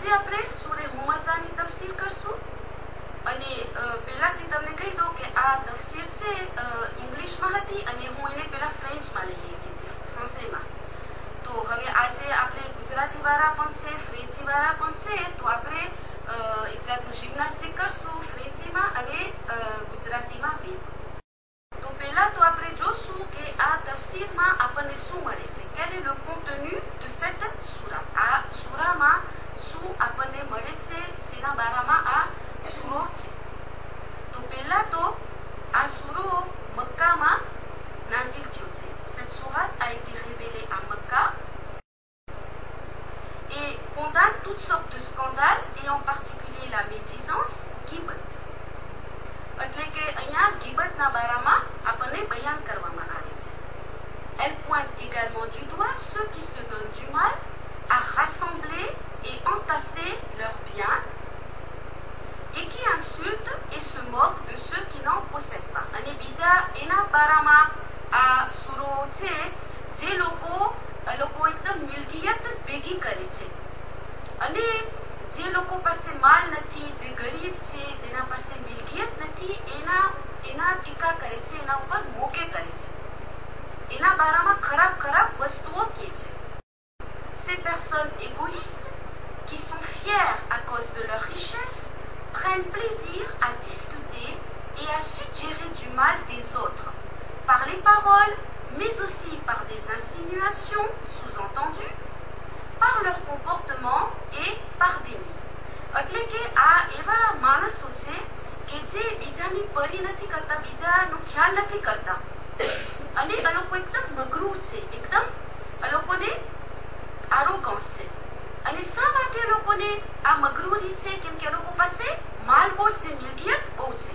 આજે આપણે સૂરે હુમઝાની તફસીર કરશું અને પહેલાથી તમને કહી દઉં કે આ તફસીર છે ઇંગ્લિશમાં હતી અને હું એને પહેલા ફ્રેન્ચમાં લઈ આવી હતી, ફ્રાન્સેમાં. તો હવે આજે આપણે ગુજરાતી વાળા પણ છે, ફ્રેન્ચી વાળા પણ છે, તો આપણે એક જાતનું જિમ્નાસ્ટિક કરશું ફ્રેન્ચીમાં અને ગુજરાતીમાં બી. તો પહેલા તો આપણે જોશું કે આ તફસીરમાં આપણને શું મળે છે, quel est le contenu de cette સૂરા. આ સૂરામાં શું આપણને મળે છે, શેના બારામાં આ સૂરો છે. તો પહેલા તો આ સૂરો મક્કામાં નાઝિલ થયો છે. Cette sourate a été révélée à Mecca et condamne toutes sortes de scandales et en particulier la médisance, ghibat. એટલે કે અહીંયા ગિબતના બારામાં આપણને બયાન કરવામાં આવે છે. Elle pointe également du doigt ceux qui se donnent du mal à rassembler et entasser leurs biens et qui insultent et se moquent de ceux qui n'en possèdent pas. અને બીજા એના બારામાં આ સૂરો છે જે લોકો એકદમ મિલકિયત ભેગી કરે છે અને જે લોકો પાસે માલ નથી, જે ગરીબ છે, જેના પાસે મિલકિયત નથી, એના ટીકા કરે છે, એના ઉપર મોકે કરે છે, એના બારામાં ખરાબ ખરાબ વસ્તુઓ કહે છે. Ces personnes égoïstes qui sont fières à cause de leur richesse prennent plaisir à discuter et à suggérer du mal des autres par les paroles, mais aussi par des insinuations sous-entendues, par leur comportement et par des mythes. એટલે કે આ એવા માણસો છે કે જે બીજાની પરી નથી કરતા, બીજાનો ખ્યાલ નથી કરતા અને આ લોકો એકદમ મગરૂર છે, એકદમ આ લોકોને આરોગન્સ છે. અને શા માટે આ લોકોને આ મગરૂરી છે? કેમ કે આ લોકો પાસે માલ બહુ છે, મિલકિયત બહુ છે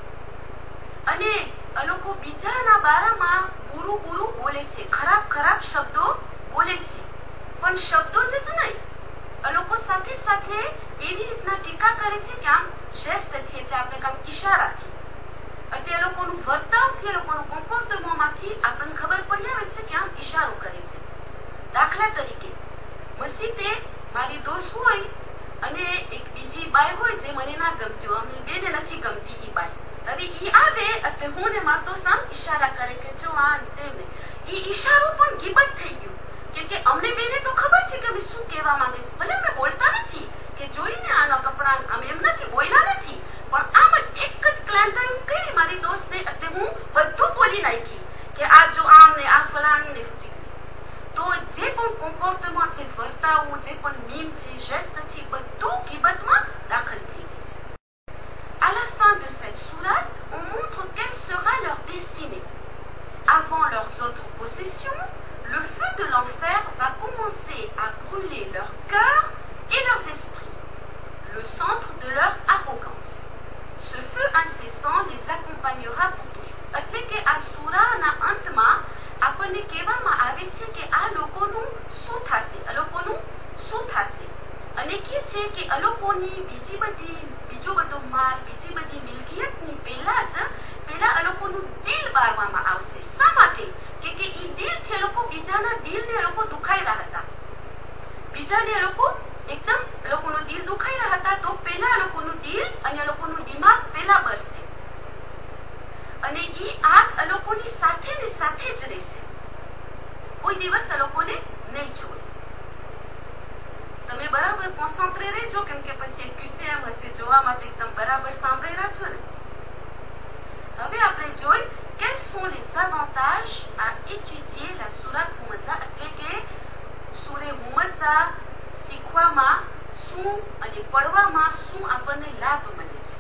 અને આ લોકો બીજાના બારામાં બુરું બુરું બોલે છે, ખરાબ ખરાબ શબ્દો બોલે છે. પણ શબ્દો જ નહીં, આ લોકો સાથે સાથે એવી રીતના ટીકા કરે છે કે આમ જેસ્ટથી, એટલે આપણે કામ ઈશારાથી, એટલે એ લોકોનું વર્તનથી, એ લોકોનું કોમ્પોર્ટમેન્ટમાંથી આપણને ખબર પડી આવે છે કે આમ ઈશારો કરે છે. દાખલા તરીકે મસ્જિદે મારી દોસ્ત હોય અને એક બીજી બાઈ હોય જે મને ના ગમતી હોય, અમને બેને નથી ગમતી ઈ બાઈ. હવે ઈ આવે એટલે હું ને મારો દોસ્ત આમ ઈશારા કરે કે જો આ તેમને, ઈ ઈશારો પણ ગિબત થઈ ગયું. કેમ કે અમને બેને તો ખબર છે કે અમે શું કહેવા માંગે છે, ભલે અમે બોલતા નથી કે જોઈને આના કપડા અમે એમ નથી બોલ્યા નથી, પણ આમ જ એક જ ક્લાન્ટાઈ હું કરી મારી દોસ્તને, એટલે હું બધું બોલી નાખી કે આ જો આમ ને આ ફલાણી ને. તો જે પણ કોમ્પોર્ટમેન્ટ આપણે વર્તાવું, જે પણ મીમ છે, જેસ્ટ છે, બધું ગિબતમાં દાખલ થઈ જાય છે. À la fin de cette sourate, on montre quelle sera leur destinée. Avant leurs autres possessions, le feu de l'enfer va commencer à brûler leur cœur et leurs esprits, le centre de leur arrogance. Ce feu incessant les accompagnera pour toujours. એટલે કે આ સૂરાના અંતમાં આપણને કહેવામાં આવે છે કે આ લોકોનું શું થશે, આ લોકોનું શું થશે. અને કે છે કે આ લોકોની બીજો બધો માલ, બીજી બધી મિલકિયતની પહેલા આ લોકોનું દિલ બાળવામાં આવશે. શા માટે? કે ઈ દિલથી આ લોકો બીજાના દિલને આ લોકો દુખાયેલા હતા, બીજાને આ લોકો એકદમ આ લોકોનું દિલ દુખાયેલા હતા. તો પહેલા આ લોકોનું દિલ અને આ લોકોનું દિમાગ પહેલા બળશે અને ઈ આગ આ લોકોની સાથે ને સાથે જ રહેશે, કોઈ દિવસ આ લોકોને નહીં છોડે. તમે બરાબર કોન્સન્ટ્રે રહેજો, કેમ કે પછી એક ક્વેશ્ચન હશે જોવા માટે, એકદમ બરાબર સાંભળી રહ્યા છો ને. હવે આપણે જોઈ quels sont les avantages à étudier la sourate Humaza, એટલે કે સૂરે હુમઝા શીખવામાં શું અને પઢવામાં શું આપણને લાભ મળે છે.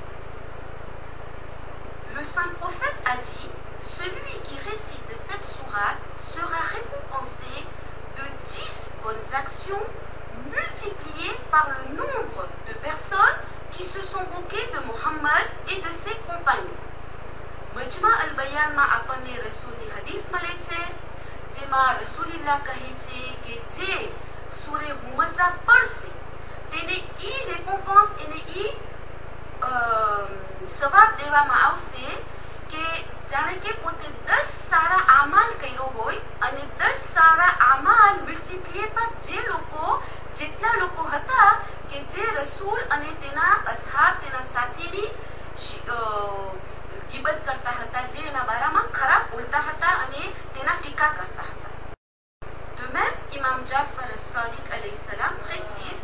Le saint prophète a dit, celui qui récite cette sourate sera récompensé de 10 bonnes actions multipliées par le nombre de personnes qui se sont moquées de Mohammed et de ses compagnons. મજમા અલ બયાનમાં આપણને રસૂલની હદીસ મળે છે, જેમાં રસૂલિલ્લાહ કહે છે કે જે સૂરે હુમઝા પઢશે તેને ઈ રેકોમ્પન્સ, એને ઈ સવાબ દેવામાં આવશે કે જાણે કે પોતે 10 સારા આમાલ કર્યો હોય અને 10 સારા આમાલ મલ્ટીપ્લીએ પર જે લોકો જેટલા લોકો હતા કે જે રસૂલ અને તેના અસહાબ તેના સાથીની ગીબત કરતા હતા, જે એના બારામાં ખરાબ બોલતા હતા અને તેના ટીકા કરતા હતા. De même, Imam Ja'far as-Sadiq alayhi salam précise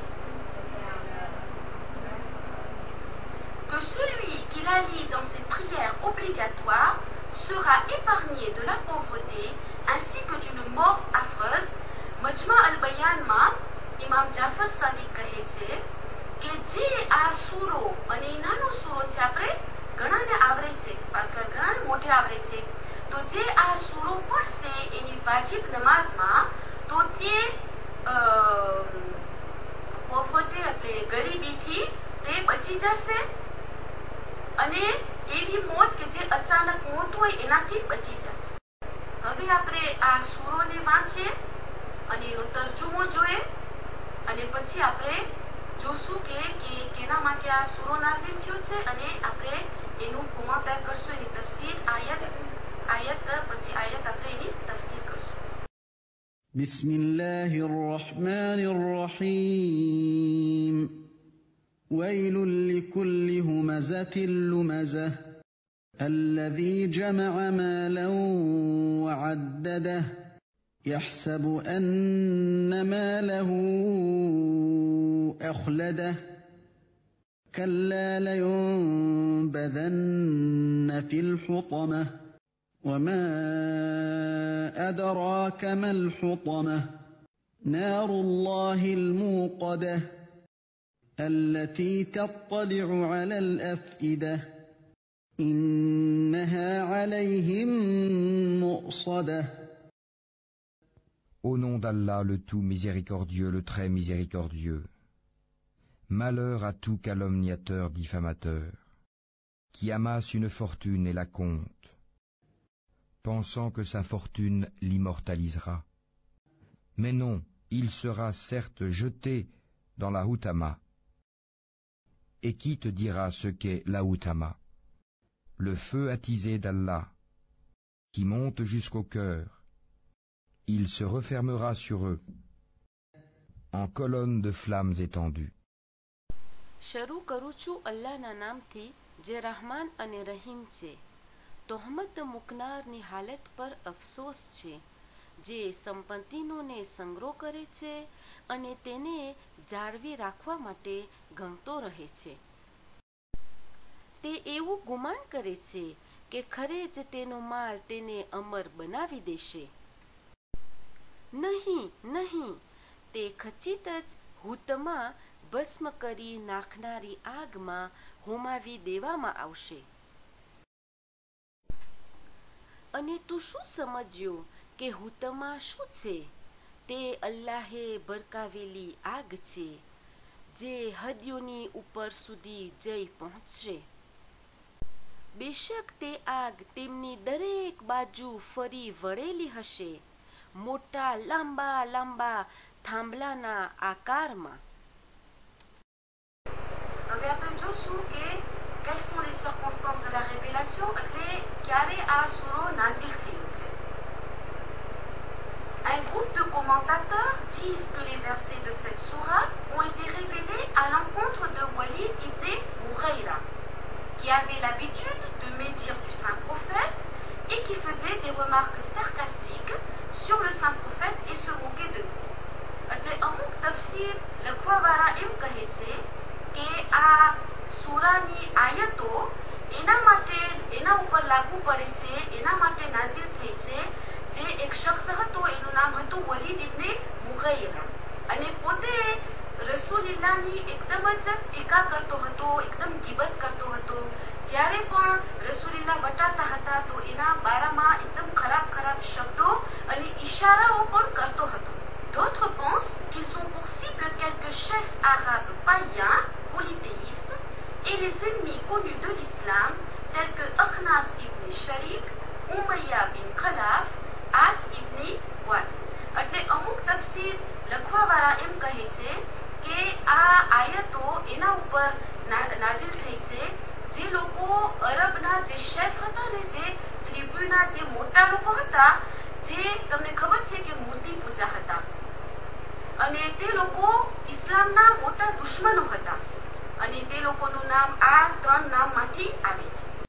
que celui qui la lit dans ses prières obligatoires sera épargné de la pauvreté ainsi que d'une mort affreuse. Majma al-Bayan Imam Ja'far Sadiq કહે છે કે જે આ સૂરો અને નાનો સૂરો છે, આપણે ઘણાને આવડે છે, ઘણાને મોઢે આવડે છે, તો જે આ સૂરો પડશે એની વાજિબ નમાઝમાં તો તે પોવર્ટી એટલે ગરીબીથી તે બચી જશે અને એવી મોત કે જે અચાનક મોત હોય એનાથી બચી જશે. હવે આપણે આ સૂરોને વાંચીએ અને એનો તર્જુમો જોઈએ અને પછી આપણે જોશું કે કેના માટે આ સૂરો નાઝિલ થયો છે અને આપણે એનું કોમેન્ટાર કરશું, એની તફસીર આયત પછી આયત આપણે એની તફસીર કરશું. بسم الله الرحمن الرحيم ويل لكل همزة لمزة الذي جمع مالا وعدده يحسب أن ماله أخلده كلا لينبذن في الحطمة وما أدراك ما الحطمة نار الله الموقدة التي تطلع على الأفئدة إنها عليهم مؤصدة. Au nom d'Allah, le tout miséricordieux, le très miséricordieux. Malheur à tout calomniateur diffamateur, qui amasse une fortune et la compte, pensant que sa fortune l'immortalisera. Mais non, il sera certes jeté dans la Hutama. Et qui te dira ce qu'est la Hutama? Le feu attisé d'Allah, qui monte jusqu'au cœur. Il se refermera sur eux, en colonnes de flammes étendues. શરૂ કરું છું અલ્લાહના નામથી જે રહમાન અને રહીમ છે. તોહમત મૂકનારની હાલત પર અફસોસ છે, જે સંપત્તિનોને સંગ્રહ કરે છે અને તેને જાળવી રાખવા માટે ગંગતો રહે છે. તે એવું ગુમાન કરે છે કે ખરે જ તેનો માલ તેને અમર બનાવી દેશે. નહીં નહીં, તે ખચિત જ હુતમાં ભસ્મ કરી નાખનારી આગમાં હોમાવી દેવામાં આવશે. અને તું શું સમજ્યો કે હુતમા શું છે? તે અલ્લાહે ભરકાવેલી આગ છે, જે હદયોની ઉપર સુધી જઈ પહોંચશે. બેશક તે આગ તેમની દરેક બાજુ ફરી વળેલી હશે, મોટા લાંબા લાંબા થાંભલાના આકારમાં. હવે આપણે જોશું કે quelles sont les circonstances de la révélation, એટલે ક્યારે આ સૂરો નાઝિલ થયો છે. Un groupe de commentateurs disent que les versets de cette sourate ont été révélés à l'encontre de Walid ibn Mughira, qui avait l'habitude de médire du saint prophète et qui faisait des remarques sarcastiques sur le saint prophète et se moquait de lui. એટલે અમુક તફસીર લખવાવાળા એમ કહે છે કે આ સૂરાની આયતો એના ઉપર લાગુ પડે છે, એના માટે નાઝિલ થઈ છે, જે એક શખ્સ હતો, એનું નામ હતું વલીદ ઇબ્ને મુગૈરા, અને પોતે રસૂલિલ્લાહની એકદમ જ ટીકા કરતો હતો, એકદમ ગીબત કરતો હતો. જ્યારે પણ રસૂલિલ્લાહ બતાતા હતા તો એના બારામાં એકદમ ખરાબ ખરાબ શબ્દો અને ઈશારાઓ પણ કરતો હતો. D'autres pensent qu'ils ont pour cible quelques chefs arabes païens, polythéistes, et les ennemis connus de l'islam, tels que Akhnas ibn Sharik, Umayya bin Khalaf, As ibn Wad. એટલે અમુક તફસીર લખવાવાળા એમ કહે છે કે આ આયતો એના ઉપર નાઝિલ થઈ છે, જે લોકો અરબના જે શેફ હતા ને, જે ત્રિભુના જે મોટા લોકો હતા, જે તમને ખબર છે કે મૂર્તિ પૂજા હતા. અને તે લોકો ઇસ્લામના મોટા દુશ્મનો હતા અને તે લોકોનું નામ આ 3 નામમાંથી આવે છે.